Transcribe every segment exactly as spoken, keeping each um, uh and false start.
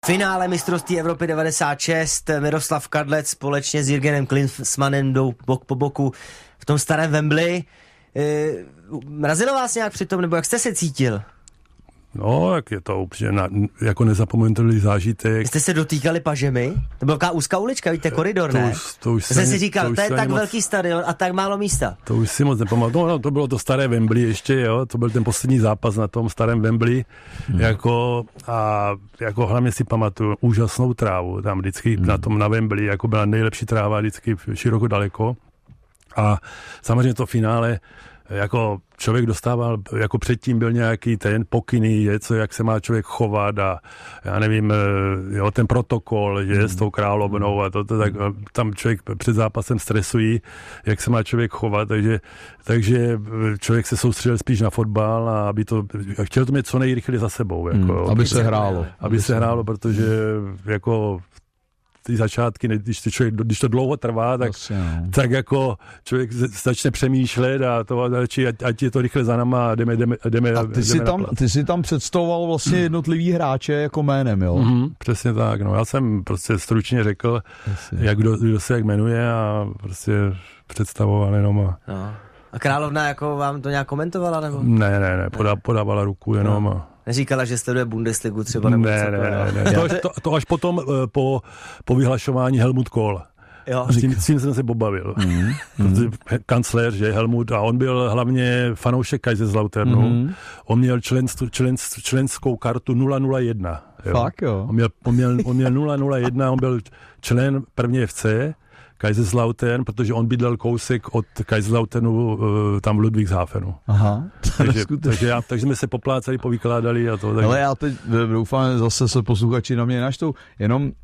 Finále mistrovství Evropy devadesát šest, Miroslav Kadlec společně s Jürgenem Klinsmannem jdou bok po boku v tom starém Wembley. E, mrazilo vás nějak přitom, nebo jak jste se cítil? No, jak je to úplně na, jako nezapomenutelný zážitek. Jste se dotýkali pažemi? To byla taková úzká ulička, víte, koridor, ne? To už, to už jsem si říkal, to, to je tak moc, velký stadion a tak málo místa. To už si moc nepamatuju. No, no, to bylo to staré Wembley ještě, jo, to byl ten poslední zápas na tom starém Wembley, hmm. jako a jako hlavně si pamatuju úžasnou trávu, tam vždycky hmm. na tom na Wembley, jako byla nejlepší tráva vždycky široko daleko. A samozřejmě to finále, jako člověk dostával, jako předtím byl nějaký ten pokyny, je, co, jak se má člověk chovat a já nevím, jo, ten protokol, je, s tou královnou a to, to tak, tam člověk před zápasem stresují, jak se má člověk chovat, takže, takže člověk se soustředil spíš na fotbal a aby to, chtěl to mít co nejrychleji za sebou. Jako, hmm, aby se hrálo. Aby, aby se hrálo, protože jako ty začátky, když to, člověk, když to dlouho trvá, tak, Asi, tak jako člověk začne přemýšlet a to, ať, ať je to rychle za náma a jdeme, jdeme, jdeme a ty, jsi tam, ty jsi tam představoval vlastně jednotlivý hráče jako jménem, jo? Mm-hmm, přesně tak, no. Já jsem prostě stručně řekl, jak kdo, kdo se jak jmenuje a prostě představoval jenom a... No. A královna jako vám to nějak komentovala, nebo? Ne, ne, ne, podá, podávala ruku jenom no. a... Neříkala, že sleduje Bundesligu třeba? Nebo ne, ne, ne, ne. To, až, to, to až potom uh, po, po vyhlašování Helmut Kohl. Jo. S tím, s tím jsem se pobavil. Mm, mm. Kancléř, že Helmut, a on byl hlavně fanoušek Kaiserslauternu. Mm. On měl členstv, členstv, členskou kartu nula nula jedna. Jo. Fakt jo? On měl, on, měl, on měl nula nula jedna, on byl člen první F C, Kaiserslautern, protože on bydlel kousek od Kaiserslauternu uh, tam v Ludwigshafenu. Aha. Takže, takže, já, takže jsme se poplácali, povykládali a to. Tak... Ale já teď doufám, zase se posluchači na mě naštou. Jenom uh,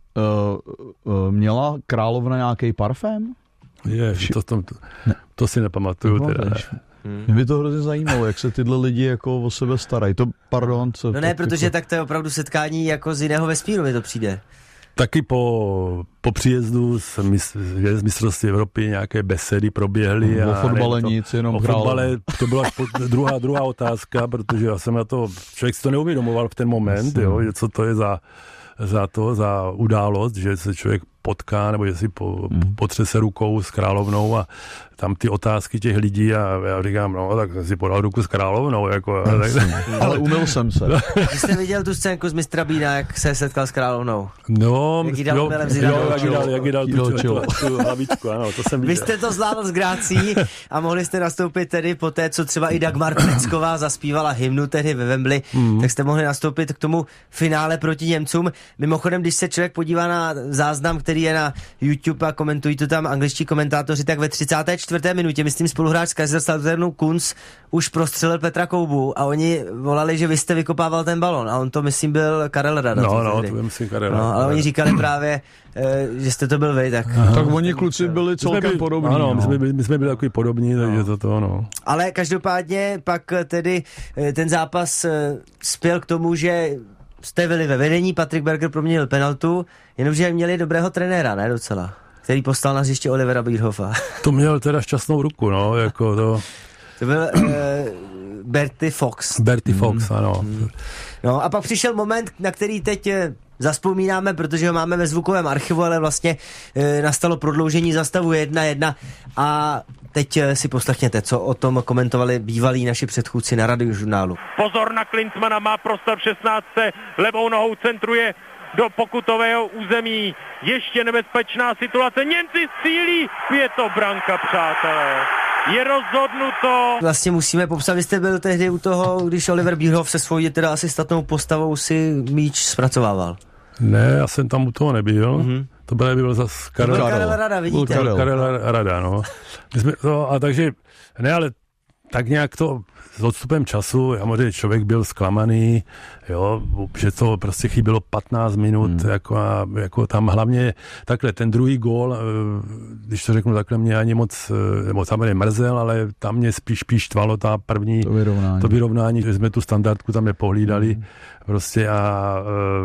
uh, měla královna nějaký parfém? Je, to, to, to, to si nepamatuju. No, teda. Hmm. Mě by to hrozně zajímalo, jak se tyhle lidi jako o sebe starají. To, pardon. Co, no ne, tak, protože jako... tak to je opravdu setkání jako z jiného vesmíru, mi to přijde. Taky po, po příjezdu z, z mistrovství Evropy nějaké besedy proběhly. O fotbale nic, jenom o fotbale, to byla druhá, druhá otázka, protože já jsem na to, člověk si to neuvědomoval v ten moment, jo, co to je za, za to, za událost, že se člověk potká, nebo že si po, hmm. potřese rukou s královnou a tam ty otázky těch lidí a já říkám, no, tak si podal ruku s královnou, jako. Tak, ale umyl jsem se. Vy jste viděl tu scénku z mistra Bína, jak se setkal s královnou? No, jak jí dal jo, jo, jak jí dal, jak jí dal tu, tu, tu, tu hlavičku, ano, to jsem viděl. Vy jste to zvládl s grácí a mohli jste nastoupit tedy po té, co třeba i Dagmar Klecková zaspívala hymnu tehdy ve Wembley, mm. tak jste mohli nastoupit k tomu finále proti Němcům. Mimochodem, když se člověk podívá na záznam, který je na YouTube a komentují to tam angličtí komentátoři, tak ve třicáté čtvrté minutě, myslím, spoluhráč z Kaiserslauternu Kunz už prostřelil Petra Koubu a oni volali, že vy jste vykopával ten balon a on to, myslím, byl Karel Rada. No, no, to byl, myslím, Karel Rada. No, ale oni říkali právě, e, že jste to byl vy, tak... Aha. Tak oni kluci byli celkem byli, podobní. Ano, no. my, jsme byli, my jsme byli takový podobní, no. Takže to to, no. Ale každopádně pak tedy ten zápas spěl k tomu, že jste byli ve vedení, Patrik Berger proměnil penaltu, jenomže měli dobrého trenéra, ne docela, který poslal na hřiště Olivera Bierhoffa. To měl teda šťastnou ruku, no, jako to... To byl uh, Bertie Fox. Bertie mm. Fox, ano. Mm. No a pak přišel moment, na který teď zazpomínáme, protože ho máme ve zvukovém archivu, ale vlastně e, nastalo prodloužení za stavu jedna jedna a teď e, si poslechněte, co o tom komentovali bývalí naši předchůdci na Radiožurnálu. Pozor na Klinsmana, má prostor v šestnáctce, levou nohou centruje do pokutového území. Ještě nebezpečná situace, Němci střílí, je to branka, přátelé. Je rozhodnuto. Vlastně musíme popsat, vy jste byl tehdy u toho, když Oliver Bierhoff se svojí teda asi statnou postavou si míč zpracovával. Ne, já jsem tam u toho nebyl. Mm-hmm. To byl, byl zase Karel, Karel Rada, vidíte. Karel, Karel Rada, no. My jsme, no. A takže, ne, ale tak nějak to s odstupem času, samozřejmě člověk byl zklamaný, jo, že to prostě chybělo patnáct minut, hmm. jako, a, jako tam hlavně takhle, ten druhý gól, když to řeknu takhle, mě ani moc, nebo samozřejmě mrzel, ale tam mě spíš, spíš štvalo ta první, to vyrovnání, to vyrovnání, že jsme tu standardku tam nepohlídali, hmm. prostě a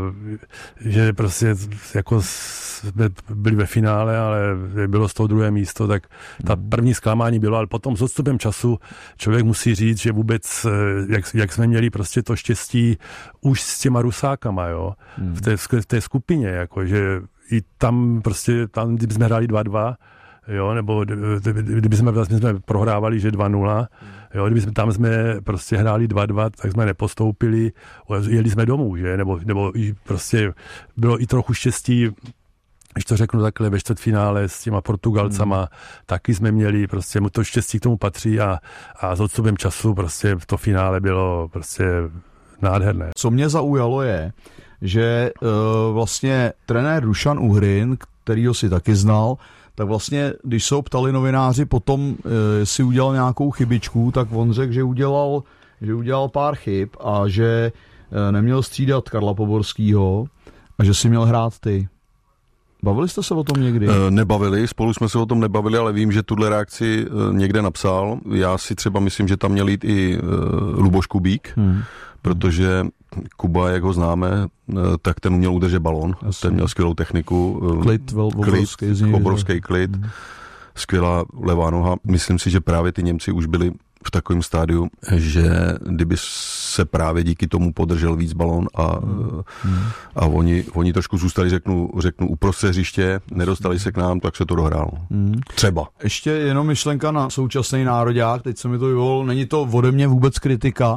že prostě jako jsme byli ve finále, ale bylo z toho druhé místo, tak ta první zklamání bylo, ale potom s odstupem času člověk musí říct, že vůbec, jak, jak jsme měli prostě to štěstí už s těma Rusákama, jo, v té, v té skupině, jako, že i tam prostě, tam, kdyby jsme hráli dva dva, jo, nebo kdyby jsme, vlastně jsme prohrávali, že dva nula, jo, kdyby jsme, tam jsme prostě hráli dva dva, tak jsme nepostoupili, jeli jsme domů, že, nebo, nebo i prostě bylo i trochu štěstí, když to řeknu takhle, ve čtvrtfinále s těma Portugalcama, hmm. taky jsme měli, prostě to štěstí k tomu patří a, a s odstupem času prostě to finále bylo prostě nádherné. Co mě zaujalo je, že uh, vlastně trenér Dušan Uhrin, kterýho si taky znal, tak vlastně, když se ho ptali novináři potom, jestli udělal nějakou chybičku, tak on řekl, že udělal, že udělal pár chyb a že neměl střídat Karla Poborskýho a že si měl hrát ty. Bavili jste se o tom někdy? Nebavili, spolu jsme se o tom nebavili, ale vím, že tuhle reakci někde napsal. Já si třeba myslím, že tam měl jít i Luboš Kubík, hmm. protože Kuba, jak ho známe, tak ten uměl udržet balón, Asi. ten měl skvělou techniku, klid, vel, obrovský, klid obrovský klid, hmm. skvělá levá noha. Myslím si, že právě ty Němci už byli v takovém stádiu, že kdyby se právě díky tomu podržel víc balón a, hmm. a oni, oni trošku zůstali, řeknu, řeknu uprostřed hřiště, nedostali se k nám, tak se to dohrálo. Hmm. Třeba. Ještě jenom myšlenka na současný nároďák, teď se mi to vyvolilo, není to ode mě vůbec kritika.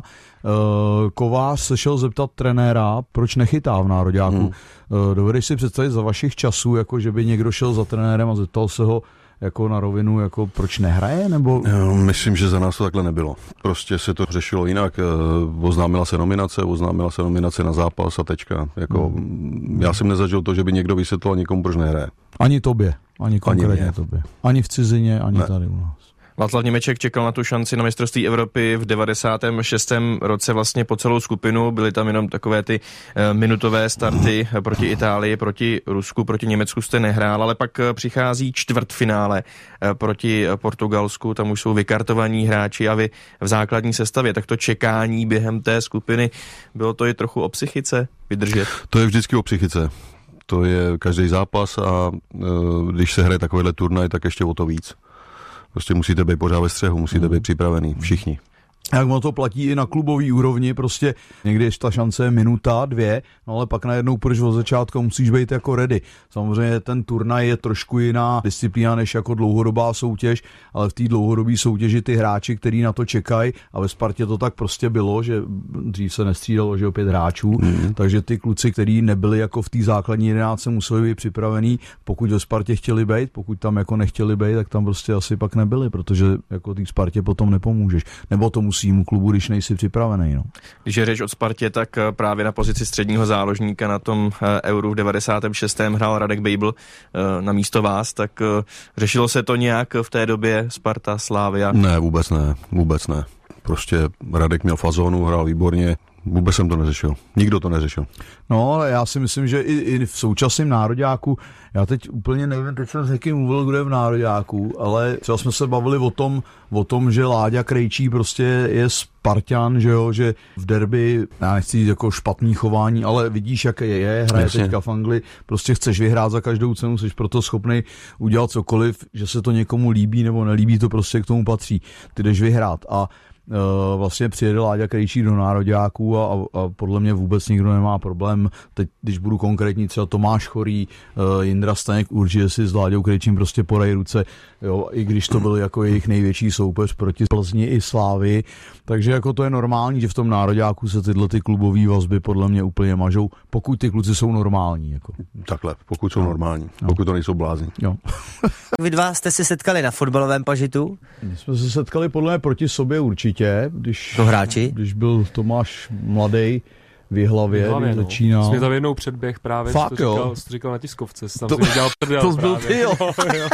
Kovář se šel zeptat trenéra, proč nechytá v nároďáku. Hmm. Dovedeš si představit za vašich časů, jako že by někdo šel za trenérem a zeptal se ho jako na rovinu, jako proč nehraje, nebo? Myslím, že za nás to takhle nebylo. Prostě se to řešilo jinak. Oznámila se nominace, oznámila se nominace na zápas a tečka. Jako, hmm. Já jsem nezažil to, že by někdo vysvětlil někomu, proč nehraje. Ani tobě, ani konkrétně ani tobě. Ani v cizině, ani ne. Tady u nás. Václav Němeček čekal na tu šanci na mistrovství Evropy v devadesátém šestém roce vlastně po celou skupinu. Byly tam jenom takové ty minutové starty proti Itálii, proti Rusku, proti Německu jste nehrál, ale pak přichází čtvrtfinále proti Portugalsku, tam už jsou vykartovaní hráči a vy v základní sestavě. Tak to čekání během té skupiny, bylo to i trochu o psychice vydržet? To je vždycky o psychice. To je každý zápas a když se hraje takovýhle turnaj, tak ještě o to víc. Prostě musíte být pořád ve střehu, musíte být připravený, všichni. Jak ono to platí i na klubový úrovni, prostě někdy ta šance je minuta, dvě, no ale pak najednou půjdeš od začátku, musíš být jako ready. Samozřejmě ten turnaj je trošku jiná disciplína než jako dlouhodobá soutěž, ale v té dlouhodobé soutěži ty hráči, kteří na to čekají, a ve Spartě to tak prostě bylo, že dřív se nestřídalo, že opět hráčů, mm. takže ty kluci, kteří nebyli jako v té základní jedenáctce, museli být připravení, pokud ve Spartě chtěli být, pokud tam jako nechtěli být, tak tam prostě asi pak nebyli, protože jako té Spartě potom nepomůžeš. Nebo to musímu klubu, když nejsi připravený. No. Když je řeč o Spartě, tak právě na pozici středního záložníka na tom Euru v devadesátém šestém hrál Radek Bejbl na místo vás, tak řešilo se to nějak v té době Sparta, Slavia? Ne, vůbec ne, vůbec ne. Prostě Radek měl fazónu, hrál výborně, vůbec jsem to neřešil. Nikdo to neřešil. No, ale já si myslím, že i, i v současném nároďáku, já teď úplně nevím, teď jsem s někým mluvil, kdo je v nároďáku, ale třeba jsme se bavili o tom, o tom, že Láďa Krejčí prostě je Spartan, že jo, že v derby, já nechci jít jako špatný chování, ale vidíš, jak je, je hraje Jasně. teďka v Anglii, prostě chceš vyhrát za každou cenu, jsi proto schopný udělat cokoliv, že se to někomu líbí nebo nelíbí, to prostě k tomu patří. Ty jdeš vyhrát a Uh, vlastně přijede Láďa Krejčí do nároďáků a, a, a podle mě vůbec nikdo nemá problém. Teď, když budu konkrétní, třeba Tomáš Chorý, uh, Jindra Staněk, určitě si s Láďou Krejčím prostě podají ruce, jo, i když to byl jako jejich největší soupeř proti Plzni i Slávii. Takže jako to je normální, že v tom nároďáku se tyhle ty klubové vazby podle mě úplně mažou, pokud ty kluci jsou normální. Jako. Takhle, pokud jsou normální, no. pokud to nejsou blázni. Jo. Vy dva jste se setkali na fotbalovém pažitu? My jsme se setkali podle mě proti sobě určitě, když, to hráči? Když byl Tomáš mladej v Jihlavě, když začínal. Jsme tam jednou předběh právě, Fakt, to, říkal, to říkal na tiskovce, tam to, si dělal prdel to byl ty, jo. jo.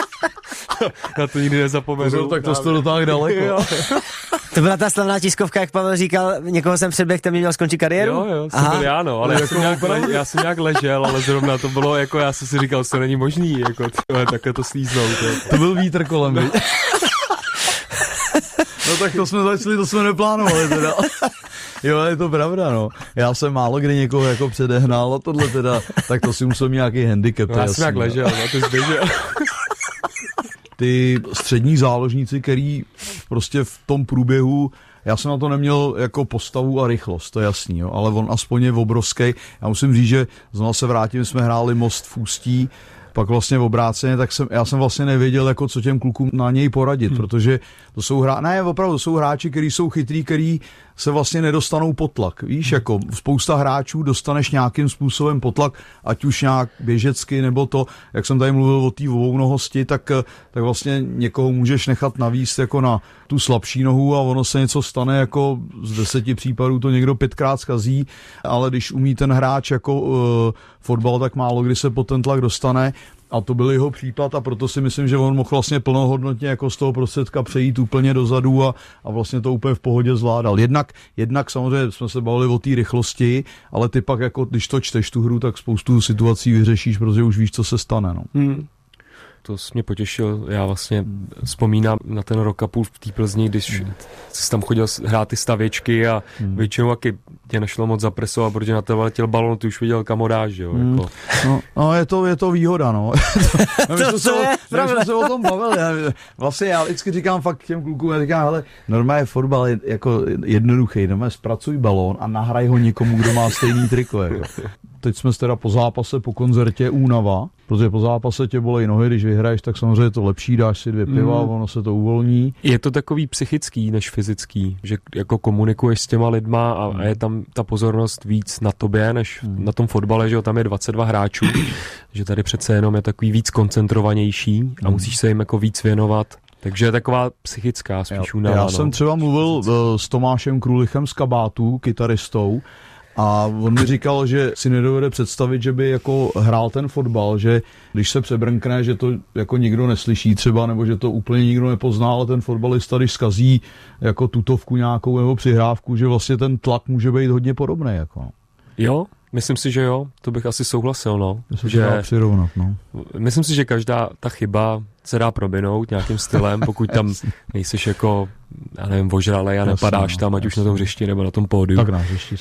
Já to nikdy nezapomenu. To, tak to jste dotáhl daleko. To byla ta slavná tiskovka, jak Pavel říkal, někoho jsem předběh, ten by měl skončit kariéru? Jo, jo, jsem byl já, no, ale já jsem, nějak, le, já jsem nějak ležel, ale zrovna to bylo jako, já jsem si říkal, to není možný, jako tyhle, takhle to slíznout. To byl vítr kolem, no. No tak to jsme začali, to jsme neplánovali teda. Jo, je to pravda, no. Já jsem málo kdy někoho jako předehnal a tohle teda, tak to si musel mít nějaký handicap. No, já jsem jak ležel, no, ty zběžel. Ty střední záložníci, který prostě v tom průběhu, já jsem na to neměl jako postavu a rychlost, to je jasný, jo, ale on aspoň je obrovský. Já musím říct, že znovu se vrátím, jsme hráli Most v Ústí, pak vlastně v obráceně, tak jsem, já jsem vlastně nevěděl, jako co těm klukům na něj poradit, hmm. protože to jsou hráči, ne, opravdu, to jsou hráči, kteří jsou chytrý, kteří se vlastně nedostanou pod tlak. Víš, hmm. jako spousta hráčů dostaneš nějakým způsobem pod tlak, ať už nějak běžecky, nebo to, jak jsem tady mluvil o té obounohosti, tak, tak vlastně někoho můžeš nechat navíst jako na tu slabší nohu a ono se něco stane, jako z deseti případů to někdo pětkrát zkazí, ale když umí ten hráč jako uh, fotbal, tak málo kdy se pod ten tlak dostane. A to byl jeho případ a proto si myslím, že on mohl vlastně plnohodnotně jako z toho prostředka přejít úplně dozadu a, a vlastně to úplně v pohodě zvládal. Jednak, jednak samozřejmě jsme se bavili o té rychlosti, ale ty pak jako, když to čteš tu hru, tak spoustu situací vyřešíš, protože už víš, co se stane. No. Hmm. To jsi mě potěšil, já vlastně vzpomínám na ten rok a půl v té Plzni, když hmm. jsi tam chodil hrát ty stavěčky a hmm. většinou taky tě nešlo moc zapresovat, protože na tebe letěl balon, ty už viděl kam ho dáš, jo. Hmm. Jako. No, no je, to, je to výhoda, no. to, to, to je pravda. My jsme se o tom bavili. Já, vlastně já vždycky říkám fakt těm klukům, já říkám, hele, normálně fotbal je jako jednoduchý, normálně zpracuj balón a nahraj ho někomu, kdo má stejný triko, jako. Teď jsme teda po zápase, po koncertě únava, protože po zápase tě bolej nohy, když vyhraješ, tak samozřejmě je to lepší, dáš si dvě piva, mm. ono se to uvolní. Je to takový psychický než fyzický, že jako komunikuješ s těma lidma a, mm. a je tam ta pozornost víc na tobě, než mm. na tom fotbale, že jo, tam je dvacet dva hráčů, že tady přece jenom je takový víc koncentrovanější a mm. musíš se jim jako víc věnovat. Takže je taková psychická spíš únava. Já no. jsem třeba mluvil s Tomášem Krůlichem z Kabátu, kytaristou, a on mi říkal, že si nedovede představit, že by jako hrál ten fotbal, že když se přebrnkne, že to jako nikdo neslyší třeba, nebo že to úplně nikdo nepozná, ale ten fotbalista, když zkazí jako tutovku nějakou nebo přihrávku, že vlastně ten tlak může být hodně podobný. Jako. Jo, myslím si, že jo, to bych asi souhlasil, no. Myslím, že přirovnat, no. Myslím si, že každá ta chyba se dá probinout nějakým stylem, pokud tam nejseš jako, já nevím, ožralej a nepadáš tam, ať už na tom hřišti nebo na tom pódiu. Tak na hřišti.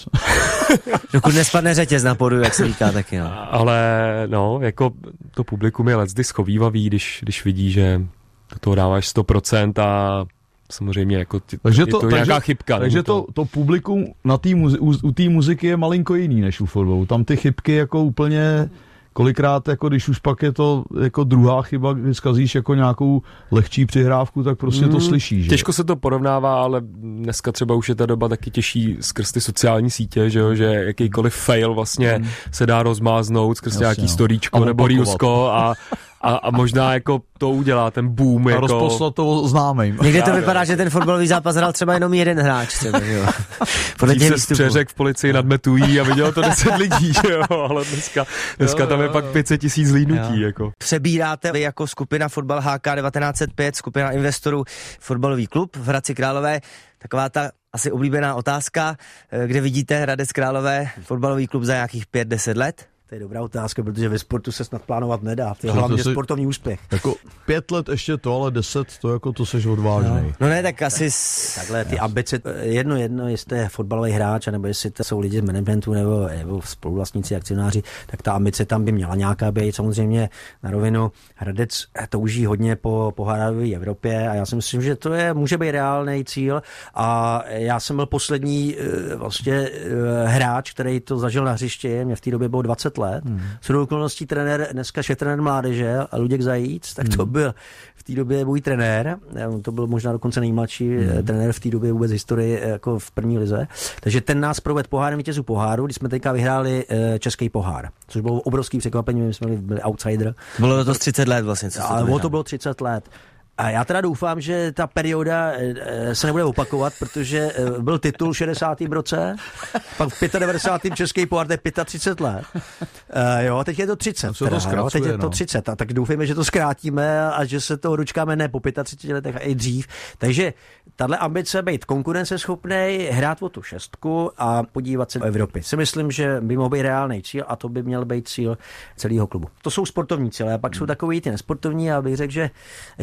Dokud nespadne řetěz na pódiu, jak se říká taky. No. Ale no, jako to publikum je leckdy schovívavý, když, když vidí, že do toho dáváš sto procent a samozřejmě jako t- takže je to, to takže, nějaká chybka. Takže to, to publikum na tý muzi- u, u té muziky je malinko jiný než u fotbalu. Tam ty chybky jako úplně kolikrát, jako když už pak je to jako druhá chyba, kdy zkazíš jako nějakou lehčí přihrávku, tak prostě mm, to slyšíš. Že? Těžko se to porovnává, ale dneska třeba už je ta doba taky těžší skrz ty sociální sítě, že, jo, že jakýkoliv fail vlastně mm. se dá rozmáznout skrz Jasně, nějaký no. storíčko nebo reelsko a A, a možná jako to udělá ten boom. A jako... rozposlat to známým. Někde to vypadá, že ten fotbalový zápas hrál třeba jenom jeden hráč. Třeba, jo. Podle těch výstupů. Přeřek v policii nadmetují a vidělo to deset lidí, že jo, ale dneska, dneska jo, tam je pak pět set tisíc zlídnutí. Jako. Přebíráte vy jako skupina Fotbal H K devatenáct set pět, skupina investorů, fotbalový klub v Hradci Králové. Taková ta asi oblíbená otázka, kde vidíte Hradec Králové, fotbalový klub za nějakých pět deset let? To je dobrá otázka, protože ve sportu se snad plánovat nedá. To je hlavně to si, sportovní úspěch. Jako pět let ještě to, ale deset, to jako to seš odvážnej. No, no ne, tak asi s... takhle ty ambice, jedno jedno, jestli je fotbalový hráč, nebo jestli to jsou lidi z managementu, nebo, nebo spoluvlastníci, akcionáři, tak ta ambice tam by měla nějaká být. Samozřejmě na rovinu Hradec touží hodně po pohárové Evropě a já si myslím, že to je, může být reálný cíl a já jsem byl poslední vlastně hráč, který to zažil na hřišti, mě v té době bylo dvacet let. Hmm. Shodou okolností trenér, dneska je trenér mládeže a Luděk Zajíc, tak to byl v té době můj trenér, to byl možná dokonce nejmladší hmm. trenér v té době vůbec historii jako v první lize. Takže ten nás proved pohárem vítězů poháru, když jsme teďka vyhráli český pohár, což bylo obrovský překvapení, my jsme byli outsider. Bylo to třicet let vlastně. Co ale to, to bylo třicet let. A já teda doufám, že ta perioda se nebude opakovat, protože byl titul v šedesátém roce, pak v devadesátém pátém český pohár, to je třicet pět let. Uh, jo, teď je to třicet. Teda, to zkracuje, jo, teď je to třicet. A tak doufejme, že to zkrátíme a že se toho dočkáme ne po třiceti pěti letech a i dřív. Takže tahle ambice být konkurenceschopný, hrát o tu šestku a podívat se do Evropy. Si myslím, že by mohl být reálný cíl a to by měl být cíl celého klubu. To jsou sportovní cíle a pak hmm. jsou takový ty nesportovní a bych řekl, že ještě víc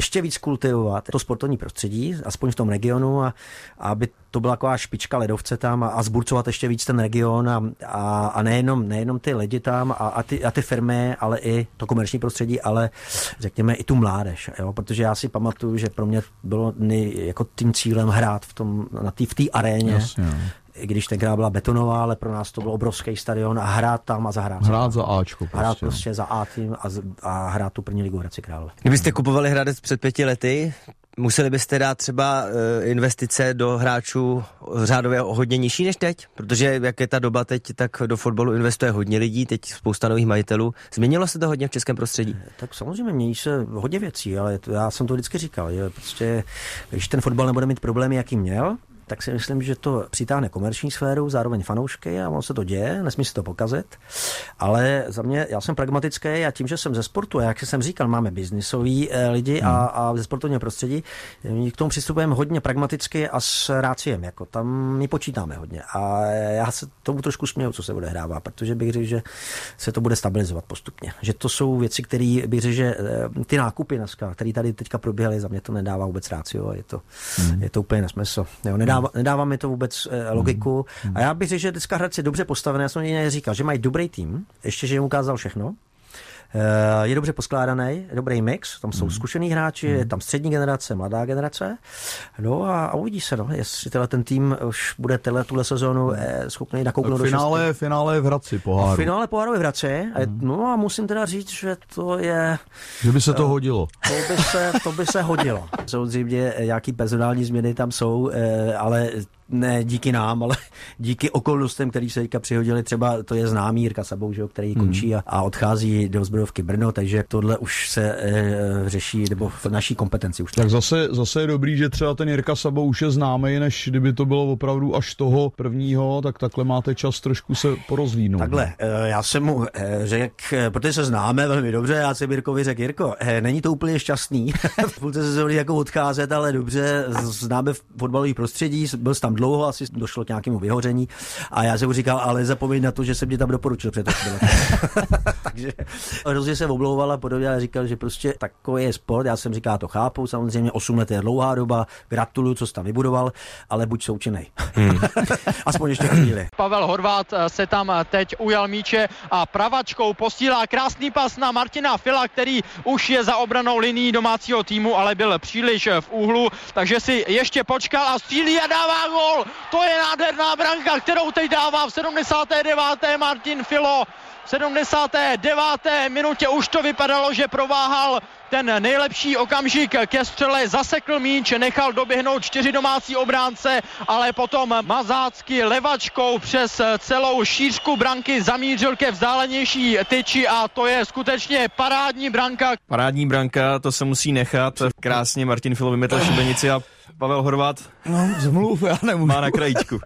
skultivovat to sportovní prostředí, aspoň v tom regionu a, a aby to byla taková špička ledovce tam a, a zburcovat ještě víc ten region a, a, a nejenom, nejenom ty lidi tam a, a, ty, a ty firmy, ale i to komerční prostředí, ale řekněme i tu mládež, jo? Protože já si pamatuju, že pro mě bylo jako tím cílem hrát v tom, na tý, v té aréně. Jasně. I když tenkrát byla betonová, ale pro nás to byl obrovský stadion a hrát tam a zahrát. Hrát za Ačko. Prostě. Hrát prostě za A tým a, a hrát tu první ligu Hradci Králové. Kdybyste kupovali Hradec před pěti lety, museli byste dát třeba uh, investice do hráčů řádově hodně nižší než teď? Protože jak je ta doba teď, tak do fotbalu investuje hodně lidí, teď spousta nových majitelů. Změnilo se to hodně v českém prostředí? Tak samozřejmě mění se hodně věcí, ale to, já jsem to vždycky říkal, že prostě, když ten fotbal nebude mít problémy, jaký měl, tak si myslím, že to přitáhne komerční sféru, zároveň fanoušky a ono se to děje, nesmí se to pokazit. Ale za mě, já jsem pragmatický a tím, že jsem ze sportu, a jak jsem říkal, máme biznisový eh, lidi hmm. a, a ze sportovního prostředí, my k tomu přistupujeme hodně pragmaticky a s ráciem, jako tam my počítáme hodně. A já se tomu trošku směju, co se bude hrává, protože bych řekl, že se to bude stabilizovat postupně. Že to jsou věci, které bych řekl, že ty nákupy dneska, které tady teďka proběhly, za mě to nedává vůbec rácio, je to, hmm. je to úplně nesmysl. Jo, nedává Nedává, nedává mi to vůbec eh, logiku. Mm. A já bych řekl, že dneska Hradec je dobře postavený. Já jsem jiný říkal, že mají dobrý tým, ještě, že jim ukázal všechno. Je dobře poskládaný, dobrý mix, tam jsou mm. zkušený hráči, je tam střední generace, mladá generace. No a, a uvidí se, no, jestli tenhle ten tým už bude tenhle, tuhle sezónu eh, schopný nakouknout do finále, finále v Hradci poháru. A finále poháru je v Hradci. Mm. No a musím teda říct, že to je... Že by se to hodilo. To by se, to by se hodilo. Samozřejmě nějaký personální změny tam jsou, eh, ale ne díky nám, ale díky okolnostem, který se teďka přihodili, třeba to je známý Jirka Sabou, že, který mm. končí a, a odchází do Zbrojovky Brno, takže tohle už se e, řeší, nebo v naší kompetenci už. Tak zase, zase je dobrý, že třeba ten Jirka Sabou už je známý, než kdyby to bylo opravdu až toho prvního, tak takhle máte čas trošku se porozvínout. Takhle, e, já jsem mu e, řekl, protože se známe velmi dobře, já jsem Jirkovi řekl, Jirko, e, není to úplně šťastný, v půlce sezóny jako odcházet, ale dobře, známe v fotbalový prostředí, byl jsi tam dlouho, asi došlo k nějakému vyhoření a já jsem mu říkal, ale zapomeň na to, že jsem ti tam doporučil před Takže hrozně se oblouval a podobně a říkal, že prostě takový je sport, já jsem říkal, to chápu, samozřejmě osm let je dlouhá doba, gratuluju, co jsi tam vybudoval, ale buď součinnej. Hmm. Aspoň ještě chvíli. Pavel Horvát se tam teď ujal míče a pravačkou posílá krásný pas na Martina Fila, který už je za obranou linií domácího týmu, ale byl příliš v úhlu, takže si ještě počkal a střílí a dává gól. To je nádherná branka, kterou teď dává v sedmdesáté deváté Martin Filo. V sedmdesáté deváté minutě už to vypadalo, že prováhal ten nejlepší okamžik ke střele, zasekl míč, nechal doběhnout čtyři domácí obránce, ale potom mazácky levačkou přes celou šířku branky zamířil ke vzdálenější tyči a to je skutečně parádní branka. Parádní branka, to se musí nechat. Krásně Martin Filo vymetl šibenici a Pavel Horvát no, zmluv, já nemůžu. Má na krajíčku.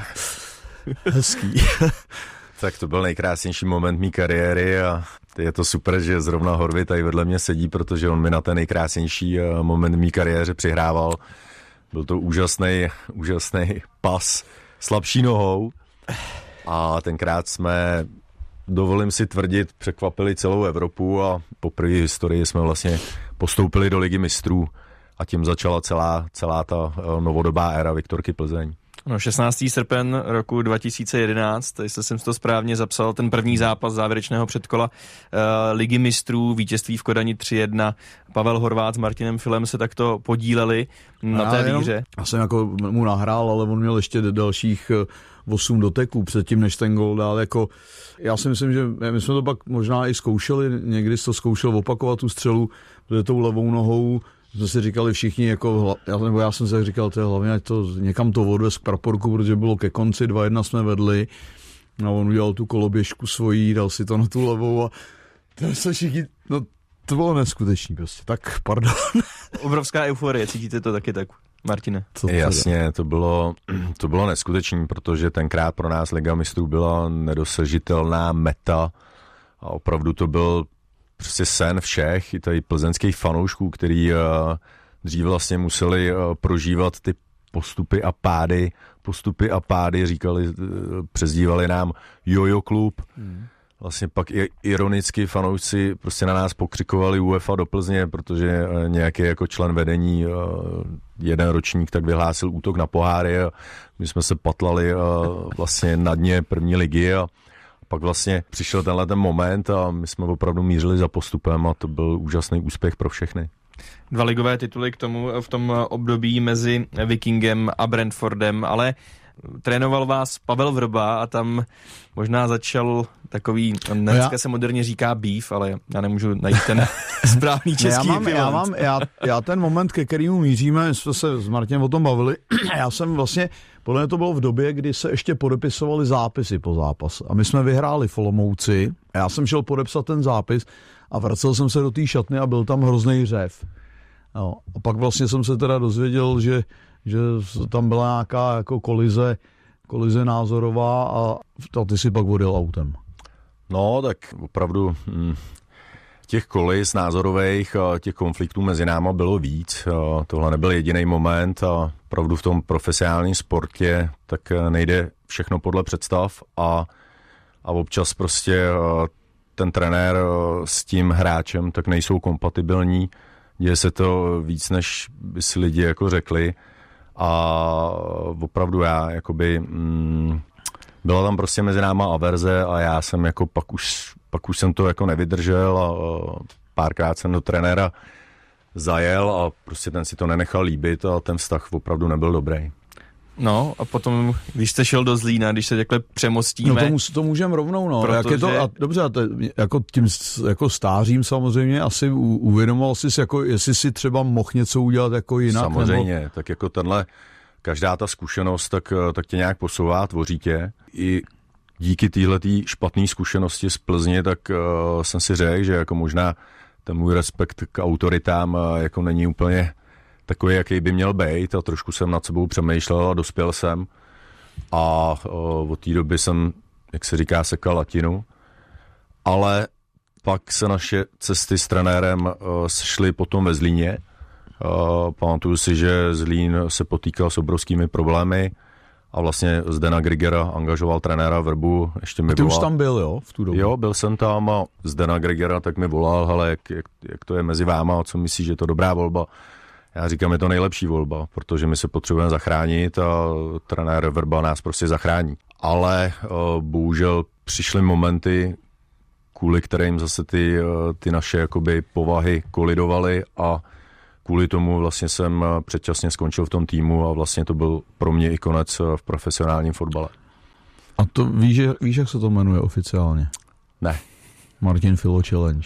Hezký. Tak to byl nejkrásnější moment mý kariéry a je to super, že zrovna Horvy tady vedle mě sedí, protože on mi na ten nejkrásnější moment mý kariéře přihrával. Byl to úžasný, úžasný pas slabší nohou a tenkrát jsme, dovolím si tvrdit, překvapili celou Evropu a poprvé v historii jsme vlastně postoupili do Ligy mistrů a tím začala celá, celá ta novodobá éra Viktorky Plzeň. No, šestnáctého srpen roku dva tisíce jedenáct, jestli jsem si to správně zapsal, ten první zápas závěrečného předkola uh, Ligy mistrů, vítězství v Kodani tři jedna. Pavel Horvát s Martinem Filem se takto podíleli na já té jenom, výhře. Já jsem jako mu nahrál, ale on měl ještě dalších osm doteků předtím, než ten gol dál. Jako, já si myslím, že my jsme to pak možná i zkoušeli, někdy jsi to zkoušel opakovat tu střelu, protože tou levou nohou jsme si říkali všichni, jako, nebo já jsem si říkal, to je hlavně, ať to někam to odvez k praporku, protože bylo ke konci, dva jedna jsme vedli a on udělal tu koloběžku svojí, dal si to na tu levou a to se všichni, no to bylo neskutečný prostě, tak pardon. Obrovská euforie, cítíte to taky tak, Martine? To Jasně, to bylo, to bylo neskutečný, protože tenkrát pro nás Liga mistrů byla nedosažitelná meta a opravdu to byl prostě sen všech, i tady plzeňských fanoušků, který uh, dřív vlastně museli uh, prožívat ty postupy a pády, postupy a pády, říkali, uh, přezdívali nám Jojo klub. Hmm. vlastně pak i ironicky fanoušci prostě na nás pokřikovali UEFA do Plzně, protože nějaký jako člen vedení jeden ročník tak vyhlásil útok na poháry a my jsme se patlali vlastně na dně první ligy a pak vlastně přišel tenhle ten moment a my jsme opravdu mířili za postupem a to byl úžasný úspěch pro všechny. Dva ligové tituly k tomu v tom období mezi Vikingem a Brentfordem, ale trénoval vás Pavel Vrba a tam možná začal takový, dneska se moderně říká beef, ale já nemůžu najít ten správný český já mám, já, mám, já, já ten moment, ke kterému míříme, jsme se s Martinem o tom bavili, já jsem vlastně, podle mě to bylo v době, kdy se ještě podepisovaly zápisy po zápase a my jsme vyhráli v Olomouci a já jsem šel podepsat ten zápis a vracel jsem se do té šatny a byl tam hrozný řev. No, a pak vlastně jsem se teda dozvěděl, že že tam byla nějaká jako kolize, kolize názorová a, a ty si pak odjel autem. No, tak opravdu hm, těch koliz názorových, těch konfliktů mezi náma bylo víc. Tohle nebyl jediný moment a opravdu v tom profesionálním sportě tak nejde všechno podle představ a, a občas prostě ten trenér s tím hráčem tak nejsou kompatibilní. Děje se to víc, než by si lidi jako řekli. A opravdu já, jakoby, mm, byla tam prostě mezi náma averze a já jsem jako pak už, pak už jsem to jako nevydržel a, a párkrát jsem do trenéra zajel a prostě ten si to nenechal líbit a ten vztah opravdu nebyl dobrý. No a potom, když jste šel do Zlína, když se takhle přemostíme... No to, to můžeme rovnou, no. Protože... Jak je to, a, dobře, a to, jako tím jako stářím samozřejmě asi u, uvědomoval jsi, jako, jestli si třeba mohl něco udělat jako jinak. Samozřejmě, nebo... tak jako tenhle, každá ta zkušenost, tak, tak tě nějak posouvá, tvoří tě. I díky téhletý špatné zkušenosti z Plzně, tak uh, jsem si řekl, že jako možná ten můj respekt k autoritám uh, jako není úplně takový, jaký by měl být a trošku jsem nad sebou přemýšlel a dospěl jsem a uh, od té doby jsem, jak se říká, sekal latinu, ale pak se naše cesty s trenérem uh, šly potom ve Zlíně. Uh, pamatuju si, že Zlín se potýkal s obrovskými problémy a vlastně Zdena Grigera angažoval trenéra Vrbu. Ještě mi a ty volal, už tam byl, jo, v tu dobu? Jo, byl jsem tam a Zdena Grigera tak mi volal, hele, jak, jak, jak to je mezi váma a co myslíš, že je to dobrá volba. Já říkám, je to nejlepší volba, protože my se potřebujeme zachránit a trenér Vrba nás prostě zachrání. Ale uh, bohužel přišly momenty, kvůli kterým zase ty, uh, ty naše jakoby povahy kolidovaly a kvůli tomu vlastně jsem předčasně skončil v tom týmu a vlastně to byl pro mě i konec v profesionálním fotbale. A to víš, víš, jak se to jmenuje oficiálně? Ne. Martin Filo Challenge.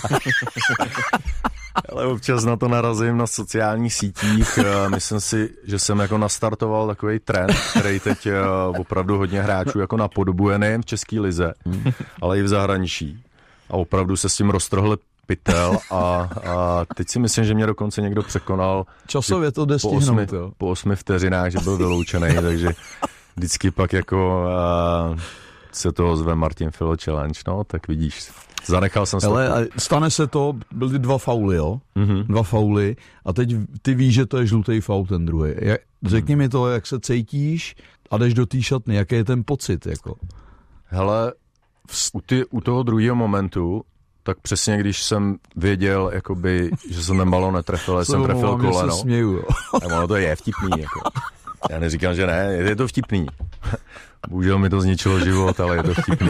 Ale občas na to narazím na sociálních sítích. Myslím si, že jsem jako nastartoval takový trend, který teď opravdu hodně hráčů jako napodobuje nejen v české lize, ale i v zahraničí. A opravdu se s tím roztrhl pytel a, a teď si myslím, že mě dokonce někdo překonal. Časově to jde po osmi, stihnout, jo. Po osmi vteřinách, že byl vyloučený, takže vždycky pak jako uh, se to zve Martin Filo Challenge, no, tak vidíš. Zanechal jsem se. Ale stane se to, byly dva fauly, jo? Mm-hmm. Dva fauly a teď ty víš, že to je žlutý faul ten druhý. Řekni mm. mi to, jak se cítíš a jdeš do té šatny, jaký je ten pocit, jako? Hele, u, ty, u toho druhého momentu, tak přesně když jsem věděl, jakoby, že jsem ten balon netrefil, jsem trefil koleno. Se směju, jo. A ono to je vtipný, jako. Já neříkám, že ne, je to vtipný. Bohužel mi to zničilo život, ale je to vtipný.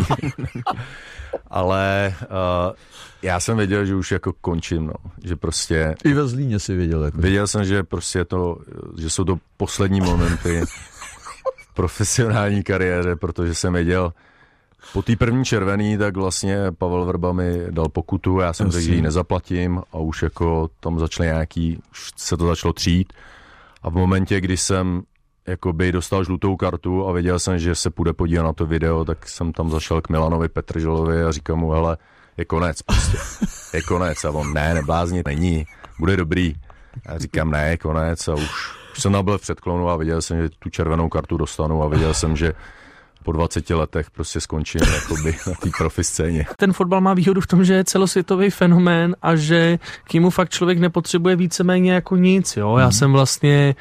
Ale uh, já jsem věděl, že už jako končím, no. Že prostě... I ve Zlíně si věděl. Jako. Věděl jsem, že prostě to, že jsou to poslední momenty v profesionální kariéře, protože jsem věděl, po té první červený, tak vlastně Pavel Vrba mi dal pokutu, já jsem řekl, že ji nezaplatím a už jako tam začaly nějaký, už se to začalo třít a v momentě, kdy jsem jakoby dostal žlutou kartu a věděl jsem, že se půjde podívat na to video, tak jsem tam zašel k Milanovi Petrželovi a říkal mu, hele, je konec prostě, je konec a on, ne, neblázni, není, bude dobrý. A říkám, ne, je konec a už, už jsem tam byl v předklonu a viděl jsem, že tu červenou kartu dostanu a viděl jsem, že po dvaceti letech prostě skončím jakoby na té profi scéně. Ten fotbal má výhodu v tom, že je celosvětový fenomén a že k němu fakt člověk nepotřebuje víceméně jako nic. Jo? Já jsem vlastně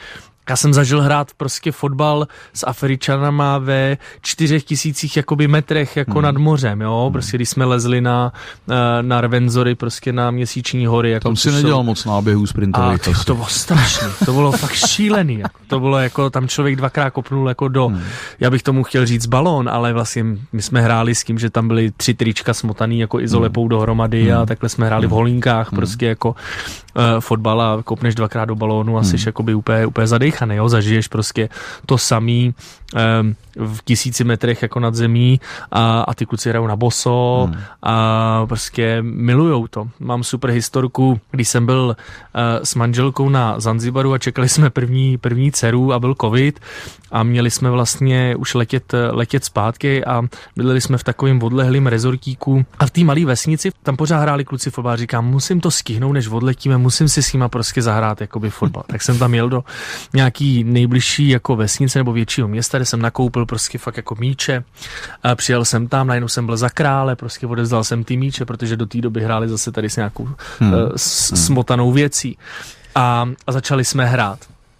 Já jsem zažil hrát prostě fotbal s Afričanama ve čtyřech tisících jakoby metrech jako hmm. nad mořem, jo, hmm. prostě když jsme lezli na, na Rvenzory, prostě na Měsíční hory. Jako tam si nedělal moc náběhů sprintových. To, to bylo strašný, to bylo fakt šílený, jako, to bylo jako, tam člověk dvakrát kopnul jako do, hmm. já bych tomu chtěl říct balón, ale vlastně my jsme hráli s tím, že tam byly tři trička smotaný jako izolepou hmm. dohromady hmm. a takhle jsme hráli v holínkách, hmm. prostě jako uh, fotbal a kopneš dvakrát do balónu a jsi hmm. jakoby úplně, úplně zadejchaný, jo, zažiješ prostě to samý um, v tisíci metrech jako nad zemí a, a ty kluci hrajou na boso hmm. a prostě milujou to. Mám super historku, když jsem byl uh, s manželkou na Zanzibaru a čekali jsme první, první dceru a byl covid a měli jsme vlastně už letět, letět zpátky a bydleli jsme v takovém odlehlém rezortíku a v té malé vesnici tam pořád hráli kluci fotbal. Říkám, musím to stihnout, než odletíme, musím si s nima prostě zahrát jakoby fotbal. Tak jsem tam jel do nějaký nejbližší jako vesnice nebo většího města, kde jsem nakoupil prostě fakt jako míče. A přijel jsem tam, najednou jsem byl za krále, prostě odevzdal jsem ty míče, protože do té doby hráli zase tady s nějakou hmm. uh, s, smotanou věcí. A, a začali jsme hrát.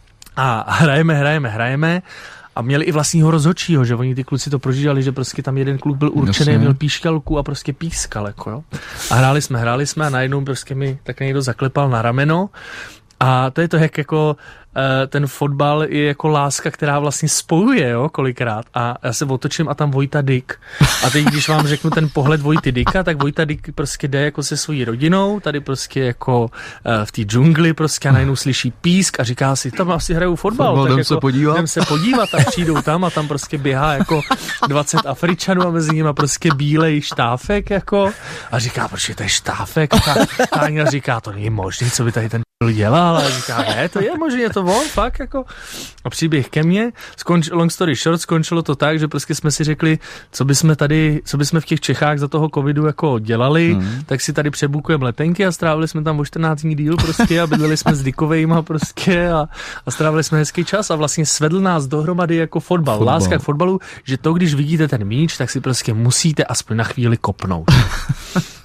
A hrajeme, hrajeme, hrajeme a měli i vlastního rozhodčího, že oni ty kluci to prožívali, že prostě tam jeden kluk byl určený, Jasně. měl píšťalku a prostě pískal, jako jo. A hráli jsme, hráli jsme a najednou prostě mi tak někdo zaklepal na rameno a to je to, jak jako ten fotbal je jako láska, která vlastně spojuje, jo, kolikrát. A já se otočím a tam Vojta Dyk. A teď, když vám řeknu ten pohled Vojty Dyka, tak Vojta Dyk prostě jde jako se svojí rodinou, tady prostě jako uh, v té džungli prostě a najednou slyší písk a říká si, tam asi hrajou fotbal. Fotbal, tak jdem jako, se podívat. Jdem se podívat a přijdou tam a tam prostě běhá jako dvacet Afričanů a mezi nimi prostě bílej štáfek jako a říká, proč je to štáfek? A Táňa říká, to není možné, co by tady ten dělal a říká, ne, to je možné, je to on, fakt jako. A příběh ke mně, skonč, long story short, skončilo to tak, že prostě jsme si řekli, co bychom tady, co bychom v těch Čechách za toho covidu jako dělali, hmm. tak si tady přebukujeme letenky a strávili jsme tam o čtrnáct dní díl prostě a bydleli jsme s Dykovejma prostě a, a strávili jsme hezký čas a vlastně svedl nás dohromady jako fotbal. fotbal. Láska k fotbalu, že to, když vidíte ten míč, tak si prostě musíte aspoň na chvíli kopnout.